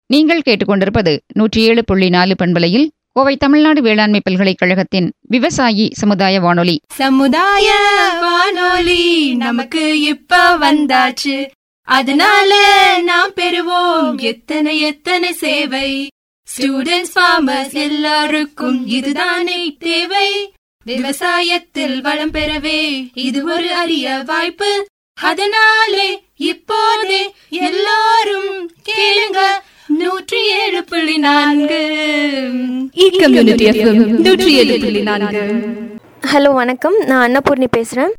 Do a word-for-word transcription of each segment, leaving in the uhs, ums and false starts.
நீங்கள் கேட்டுக்கொண்டிருப்பது நூற்றி ஏழு புள்ளி நாலு பண்பலையில் கோவை தமிழ்நாடு வேளாண்மை பல்கலைக்கழகத்தின் விவசாயி சமுதாய வானொலி. சமுதாய வானொலி நமக்கு இப்ப வந்தாச்சு, அதனால நாம் பெறுவோம் எத்தனை எத்தனை சேவை. ஸ்டூடெண்ட்ஸ், ஃபார்மர்ஸ் எல்லாருக்கும் இதுதானே தேவை. விவசாயத்தில் வளம் பெறவே இது ஒரு அரிய வாய்ப்பு. அதனாலே இப்போதே எல்லாரும் கேளுங்க நூற்றி ஏழு புள்ளி நான்கு நூற்றி ஏழு புள்ளி நான்கு. ஹலோ, வணக்கம். நான் அன்னபூர்ணி பேசுறேன்.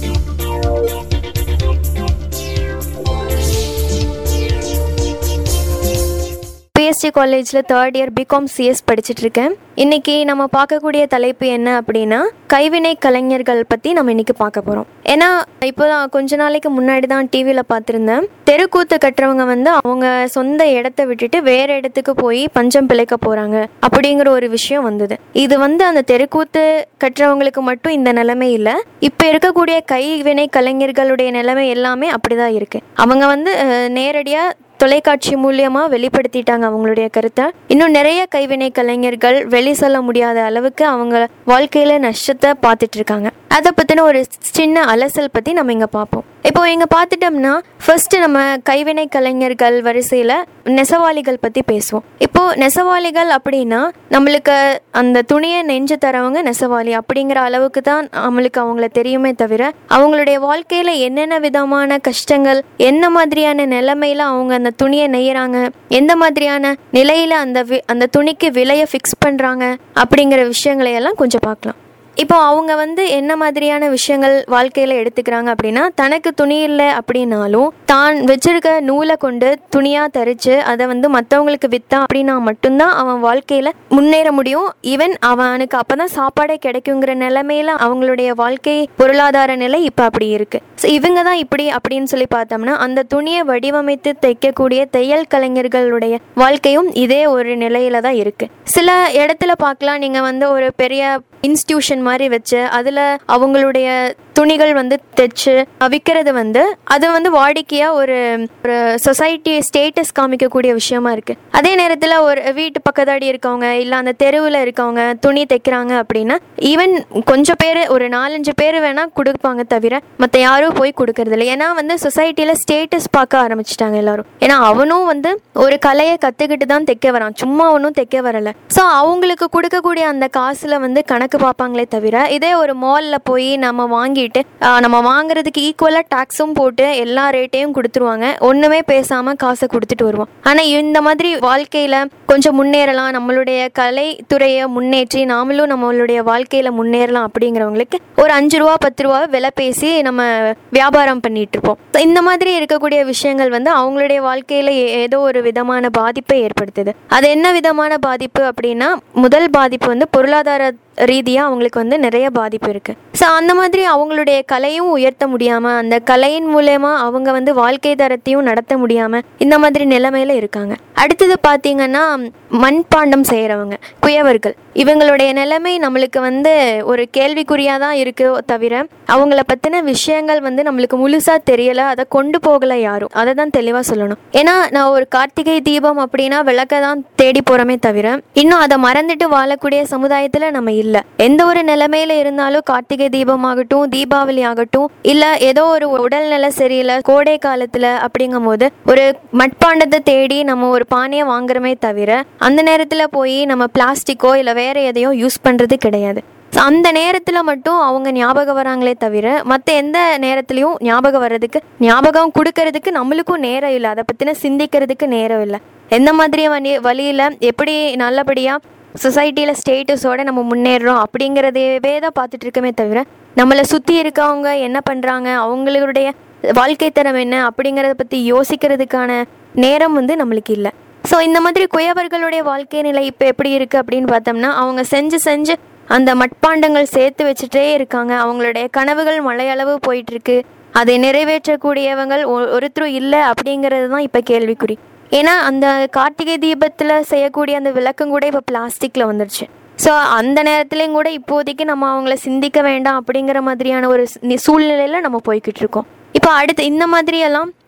பிஎஸ்டி காலேஜில் தேர்ட் இயர் பிகாம் சிஎஸ் படிச்சுட்டு இருக்கேன். இன்னைக்கு நம்ம பார்க்கக்கூடிய தலைப்பு என்ன அப்படின்னா, கைவினை கலைஞர்கள் பற்றி நம்ம இன்னைக்கு பார்க்க போகிறோம். ஏன்னா இப்போ தான் கொஞ்ச நாளைக்கு முன்னாடி தான் டிவியில் பார்த்துருந்தேன், தெருக்கூத்து கட்டுறவங்க வந்து அவங்க சொந்த இடத்த விட்டுட்டு வேற இடத்துக்கு போய் பஞ்சம் பிழைக்க போகிறாங்க அப்படிங்கிற ஒரு விஷயம் வந்தது. இது வந்து அந்த தெருக்கூத்து கட்டுறவங்களுக்கு மட்டும் இந்த நிலைமை இல்லை, இப்போ இருக்கக்கூடிய கைவினை கலைஞர்களுடைய நிலைமை எல்லாமே அப்படிதான் இருக்கு. அவங்க வந்து நேரடியாக தொலைக்காட்சி மூலியமா வெளிப்படுத்திட்டாங்க அவங்களுடைய கருத்தை. இன்னும் நிறைய கைவினை கலைஞர்கள் வெளி சொல்ல முடியாத அளவுக்கு அவங்க வாழ்க்கையில நஷ்டத்தை பார்த்துட்டு இருக்காங்க. அதை பத்தின ஒரு சின்ன அலசல் பத்தி நம்ம இங்க பார்ப்போம். இப்போ இங்க பார்த்துட்டோம்னா, ஃபர்ஸ்ட் நம்ம கைவினை கலைஞர்கள் வரிசையில நெசவாளிகள் பத்தி பேசுவோம். இப்போ நெசவாளிகள் அப்படின்னா நம்மளுக்கு அந்த துணியை நெஞ்சு தரவங்க நெசவாளி அப்படிங்கிற அளவுக்கு தான் நம்மளுக்கு அவங்கள தெரியுமே தவிர, அவங்களுடைய வாழ்க்கையில என்னென்ன விதமான கஷ்டங்கள், என்ன மாதிரியான நிலைமையில அவங்க அந்த துணியை நெய்யறாங்க, எந்த மாதிரியான நிலையில அந்த அந்த துணிக்கு விலையை ஃபிக்ஸ் பண்றாங்க அப்படிங்கிற விஷயங்களை எல்லாம் கொஞ்சம் பார்க்கலாம். இப்போ அவங்க வந்து என்ன மாதிரியான விஷயங்கள் வாழ்க்கையில எடுத்துக்கிறாங்க அப்படின்னா, தனக்கு துணி இல்லை அப்படின்னாலும் தான் வச்சிருக்க நூலை கொண்டு துணியா தரிச்சு அதை வந்து மற்றவங்களுக்கு வித்தா அப்படின்னா மட்டும்தான் அவன் வாழ்க்கையில முன்னேற முடியும். ஈவன் அவனுக்கு அப்பதான் சாப்பாடே கிடைக்குங்கிற நிலைமையில அவங்களுடைய வாழ்க்கை பொருளாதார நிலை இப்ப அப்படி இருக்கு. இவங்க தான் இப்படி அப்படின்னு சொல்லி பார்த்தோம்னா, அந்த துணியை வடிவமைத்து தைக்கக்கூடிய தையல் கலைஞர்களுடைய வாழ்க்கையும் இதே ஒரு நிலையில தான் இருக்கு. சில இடத்துல பார்க்கலாம், நீங்க வந்து ஒரு பெரிய இன்ஸ்டிடியூஷன் மாதிரி வச்சு அதுல அவங்களுடைய துணிகள் வந்து தைச்சு விற்கிறது வந்து அது வந்து வாடிக்கையா ஒரு சொசைட்டி ஸ்டேட்டஸ் காமிக்கக்கூடிய விஷயமா இருக்கு. அதே நேரத்துல ஒரு வீட்டு பக்கத்தாடி இருக்கவங்க இல்ல அந்த தெருவில் இருக்கவங்க துணி தைக்கிறாங்க அப்படின்னா, ஈவன் கொஞ்சம் பேர் ஒரு நாலஞ்சு பேர் வேணா கொடுப்பாங்க தவிர மற்ற யாரும் போய் கொடுக்கறது இல்லை. ஏன்னா வந்து சொசைட்டில ஸ்டேட்டஸ் பார்க்க ஆரம்பிச்சுட்டாங்க எல்லாரும். ஏன்னா அவனும் வந்து ஒரு கலையை கத்துக்கிட்டு தான் தைக்க வரான், சும்மா அவனும் தைக்க வரல. ஸோ அவங்களுக்கு கொடுக்கக்கூடிய அந்த காசுல வந்து கணக்கு பார்ப்பாங்களே தவிர, இதே ஒரு மால்ல போய் நம்ம வாங்கிட்டு நம்ம வாங்குறதுக்கு ஈக்குவலா டாக்ஸும் போட்டு எல்லா ரேட்டையும் கொடுத்துருவாங்க, ஒண்ணுமே பேசாம காசை கொடுத்துட்டு வருவோம். ஆனா இந்த மாதிரி வாழ்க்கையில கொஞ்சம் முன்னேறலாம், நம்மளுடைய கலைத்துறையை முன்னேற்றி நாமளும் நம்மளுடைய வாழ்க்கையில முன்னேறலாம் அப்படிங்கிறவங்களுக்கு ஒரு அஞ்சு ரூபா பத்து ரூபா விலை பேசி நம்ம வியாபாரம் பண்ணிட்டு இருப்போம். இந்த மாதிரி இருக்கக்கூடிய விஷயங்கள் வந்து அவங்களுடைய வாழ்க்கையில ஏதோ ஒரு விதமான பாதிப்பை ஏற்படுத்துது. அது என்ன விதமான பாதிப்பு அப்படின்னா, முதல் பாதிப்பு வந்து பொருளாதார ரீதியாக அவங்களுக்கு வந்து நிறைய பாதிப்பு இருக்கு. ஸோ அந்த மாதிரி அவங்களுடைய கலையும் உயர்த்த முடியாம, அந்த கலையின் மூலமா அவங்க வந்து வாழ்க்கை தரத்தையும் நடத்த முடியாம இந்த மாதிரி நிலைமையில இருக்காங்க. அடுத்தது பார்த்தீங்கன்னா, மண்பாண்டம் செய்யறவங்க, குயவர்கள், இவங்களுடைய நிலைமை நம்மளுக்கு வந்து ஒரு கேள்விக்குறியா தான் இருக்கு தவிர அவங்கள பத்தின விஷயங்கள் வந்து நம்மளுக்கு முழுசா தெரியல, அதை கொண்டு போகல யாரும். அதை தான் தெளிவா சொல்லணும். ஏன்னா நான் ஒரு கார்த்திகை தீபம் அப்படின்னா விளக்க தான் தேடி போறோமே தவிர இன்னும் அதை மறந்துட்டு வாழக்கூடிய சமுதாயத்துல நம்ம இல்ல. எந்த ஒரு நிலைமையில இருந்தாலும் கார்த்திகை தீபம் ஆகட்டும், தீபாவளி ஆகட்டும், இல்ல ஏதோ ஒரு உடல்நிலை சரியில்லை கோடை காலத்துல அப்படிங்கும் போது ஒரு மட்பாண்டத்தை தேடி நம்ம ஒரு பானையை வாங்குறமே தவிர அந்த நேரத்துல போய் நம்ம பிளாஸ்டிக்கோ இல்ல வேற எதையோ யூஸ் பண்றது கிடையாது. அந்த நேரத்துல மட்டும் அவங்க ஞாபகம் வராங்களே தவிர மற்ற எந்த நேரத்திலையும் ஞாபகம் வர்றதுக்கு, ஞாபகம் கொடுக்கறதுக்கு நம்மளுக்கும் நேரம் இல்லை, அதை பத்தின சிந்திக்கிறதுக்கு நேரம் இல்லை. எந்த மாதிரி வழியில எப்படி நல்லபடியா சொசைட்டியில ஸ்டேட்டஸோட நம்ம முன்னேறோம் அப்படிங்கிறதவே தான் பார்த்துட்டு இருக்கமே தவிர நம்மளை சுத்தி இருக்கவங்க என்ன பண்றாங்க, அவங்களுடைய வாழ்க்கை தரம் என்ன அப்படிங்கிறத பத்தி யோசிக்கிறதுக்கான நேரம் வந்து நம்மளுக்கு இல்லை. ஸோ இந்த மாதிரி குயவர்களுடைய வாழ்க்கை நிலை இப்போ எப்படி இருக்கு அப்படின்னு பார்த்தோம்னா, அவங்க செஞ்சு செஞ்சு அந்த மட்பாண்டங்கள் சேர்த்து வச்சுட்டே இருக்காங்க. அவங்களுடைய கனவுகள் மலையளவு போயிட்டு இருக்கு, அதை நிறைவேற்றக்கூடியவங்கள் ஒருத்தரும் இல்லை அப்படிங்கிறது தான் இப்போ கேள்விக்குறி. ஏன்னா அந்த கார்த்திகை தீபத்தில் செய்யக்கூடிய அந்த விளக்கம் கூட இப்போ பிளாஸ்டிக்கில் வந்துடுச்சு. ஸோ அந்த நேரத்துலையும் கூட இப்போதைக்கு நம்ம அவங்கள சிந்திக்க வேண்டாம் அப்படிங்கிற மாதிரியான ஒரு சூழ்நிலையில் நம்ம போய்கிட்டு இருக்கோம். இப்போ அடுத்து இந்த மாதிரியெல்லாம்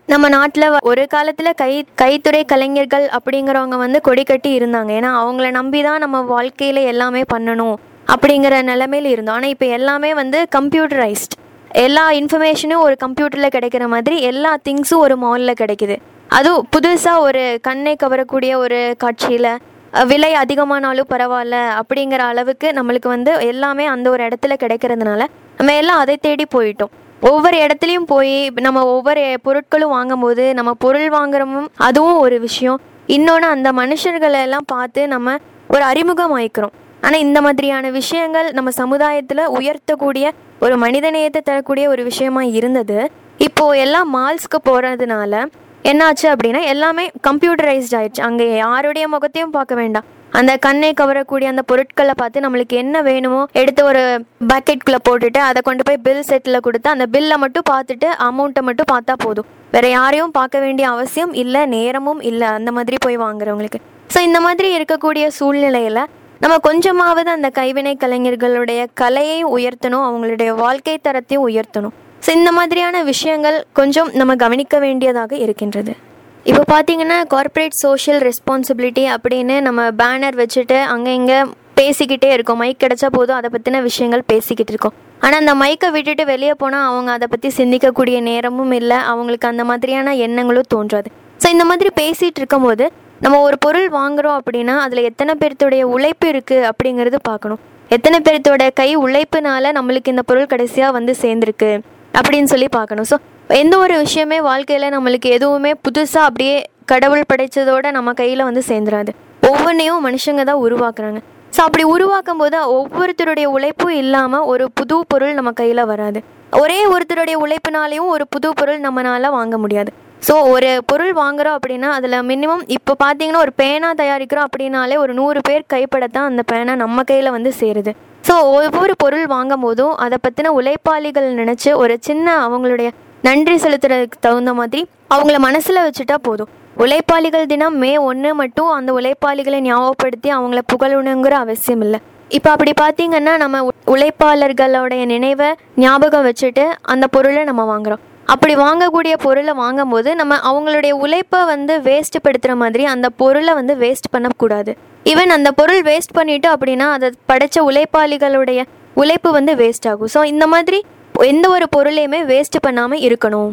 நம்ம நாட்டில் ஒரு காலத்தில் கை கைத்துறை கலைஞர்கள் அப்படிங்கிறவங்க வந்து கொடி கட்டி இருந்தாங்க. ஏன்னா அவங்கள நம்பி தான் நம்ம வாழ்க்கையில் எல்லாமே பண்ணணும் அப்படிங்கிற நிலைமையில் இருந்தோம். ஆனால் இப்போ எல்லாமே வந்து கம்ப்யூட்டரைஸ்ட், எல்லா இன்ஃபர்மேஷனும் ஒரு கம்ப்யூட்டரில் கிடைக்கிற மாதிரி எல்லா திங்ஸும் ஒரு மாலில் கிடைக்குது. அதுவும் புதுசாக ஒரு கண்ணை கவரக்கூடிய ஒரு காட்சியில் விலை அதிகமானாலும் பரவாயில்ல அப்படிங்கிற அளவுக்கு நம்மளுக்கு வந்து எல்லாமே அந்த ஒரு இடத்துல கிடைக்கிறதுனால நம்ம எல்லாம் அதை தேடி போயிட்டோம். ஒவ்வொரு இடத்துலையும் போய் நம்ம ஒவ்வொரு பொருட்களும் வாங்கும் போது நம்ம பொருள் வாங்குறோமும் அதுவும் ஒரு விஷயம். இன்னொன்று, அந்த மனுஷர்களை எல்லாம் பார்த்து நம்ம ஒரு அறிமுகம் ஆயிக்கிறோம். ஆனால் இந்த மாதிரியான விஷயங்கள் நம்ம சமுதாயத்தில் உயர்த்தக்கூடிய ஒரு மனிதநேயத்தை தரக்கூடிய ஒரு விஷயமா இருந்தது. இப்போது எல்லாம் மால்ஸ்க்கு போகிறதுனால என்னாச்சு அப்படின்னா எல்லாமே கம்ப்யூட்டரைஸ்ட் ஆயிடுச்சு. அங்கே யாருடைய முகத்தையும் பார்க்க வேண்டாம், அந்த கண்ணை கவரக்கூடிய அந்த பொருட்களை பார்த்து நம்மளுக்கு என்ன வேணுமோ எடுத்து ஒரு பக்கெட்குள்ளே போட்டுட்டு அதை கொண்டு போய் பில் செட்டில் கொடுத்து அந்த பில்லை மட்டும் பார்த்துட்டு அமௌண்ட்டை மட்டும் பார்த்தா போதும். வேறு யாரையும் பார்க்க வேண்டிய அவசியம் இல்லை, நேரமும் இல்லை அந்த மாதிரி போய் வாங்குறவங்களுக்கு. ஸோ இந்த மாதிரி இருக்கக்கூடிய சூழ்நிலையில் நம்ம கொஞ்சமாவது அந்த கைவினை கலைஞர்களுடைய கலையையும் உயர்த்தணும், அவங்களுடைய வாழ்க்கை தரத்தையும் உயர்த்தணும். ஸோ இந்த மாதிரியான விஷயங்கள் கொஞ்சம் நம்ம கவனிக்க வேண்டியதாக இருக்கின்றது. இப்போ பார்த்தீங்கன்னா கார்ப்பரேட் சோஷியல் ரெஸ்பான்சிபிலிட்டி அப்படின்னு நம்ம பேனர் வச்சுட்டு அங்கே இங்கே பேசிக்கிட்டே இருக்கோம். மைக் கிடச்சா போதும் அதை பற்றின விஷயங்கள் பேசிக்கிட்டு இருக்கோம். ஆனால் அந்த மைக்கை விட்டுட்டு வெளியே போனால் அவங்க அதை பற்றி சிந்திக்கக்கூடிய நேரமும் இல்லை, அவங்களுக்கு அந்த மாதிரியான எண்ணங்களும் தோன்றாது. ஸோ இந்த மாதிரி பேசிகிட்டு இருக்கும் போது நம்ம ஒரு பொருள் வாங்குகிறோம் அப்படின்னா அதில் எத்தனை பேர்த்துடைய உழைப்பு இருக்குது அப்படிங்கிறது பார்க்கணும். எத்தனை பேர்த்தோட கை உழைப்புனால நம்மளுக்கு இந்த பொருள் கடைசியாக வந்து சேர்ந்துருக்கு அப்படின்னு சொல்லி பார்க்கணும். ஸோ எந்த ஒரு விஷயமே வாழ்க்கையில் நம்மளுக்கு எதுவுமே புதுசாக அப்படியே கடவுள் படைத்ததோடு நம்ம கையில் வந்து சேர்ந்துடாது. ஒவ்வொன்றையும் மனுஷங்க தான் உருவாக்குறாங்க. ஸோ அப்படி உருவாக்கும் போது ஒவ்வொருத்தருடைய உழைப்பும் இல்லாமல் ஒரு புது பொருள் நம்ம கையில் வராது. ஒரே ஒருத்தருடைய உழைப்புனாலையும் ஒரு புது பொருள் நம்மளால் வாங்க முடியாது. ஸோ ஒரு பொருள் வாங்குகிறோம் அப்படின்னா அதில் மினிமம் இப்போ பார்த்தீங்கன்னா ஒரு பேனா தயாரிக்கிறோம் அப்படின்னாலே ஒரு நூறு பேர் கைப்படத்தான் அந்த பேனா நம்ம கையில் வந்து சேருது. ஸோ ஒவ்வொரு பொருள் வாங்கும் போதும் அதை பற்றின உழைப்பாளிகள் நினச்சி ஒரு சின்ன அவங்களுடைய நன்றி செலுத்துறதுக்கு தகுந்த மாதிரி அவங்கள மனசில் வச்சுட்டா போதும். உழைப்பாளிகள் தினம் மே ஒன்று மட்டும் அந்த உழைப்பாளிகளை ஞாபகப்படுத்தி அவங்கள புகழணுங்கிற அவசியம் இல்லை. இப்போ அப்படி பார்த்தீங்கன்னா நம்ம உழைப்பாளர்களுடைய நினைவை ஞாபகம் வச்சுட்டு அந்த பொருளை நம்ம வாங்குகிறோம். அப்படி வாங்கக்கூடிய பொருளை வாங்கும் போது நம்ம அவங்களுடைய உழைப்பை வந்து வேஸ்ட் படுத்துகிற மாதிரி அந்த பொருளை வந்து வேஸ்ட் பண்ணக்கூடாது. ஈவன் அந்த பொருள் வேஸ்ட் பண்ணிவிட்டு அப்படின்னா அதை படைத்த உழைப்பாளிகளுடைய உழைப்பு வந்து வேஸ்ட் ஆகும். ஸோ இந்த மாதிரி எந்த ஒரு பொருளையுமே வேஸ்ட் பண்ணாமல் இருக்கணும்.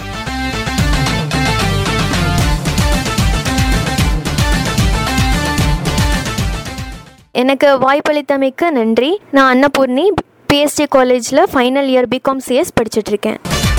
எனக்கு வாய்ப்பளித்தமைக்கு நன்றி. நான் அன்னபூர்ணி, பிஎஸ்டி காலேஜில் ஃபைனல் இயர் பிகாம் சிஎஸ் படிச்சுட்ருக்கேன்.